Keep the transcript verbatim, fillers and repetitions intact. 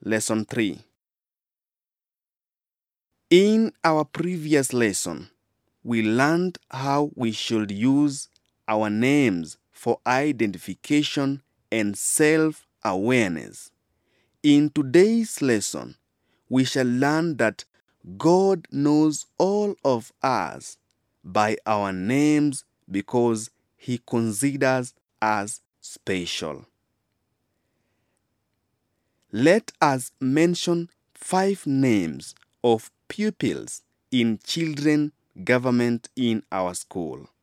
Lesson three. In our previous lesson, we learned how we should use our names for identification and self-awareness. In today's lesson, we shall learn that God knows all of us by our names because He considers us special. Let us mention five names of pupils in children government in our school.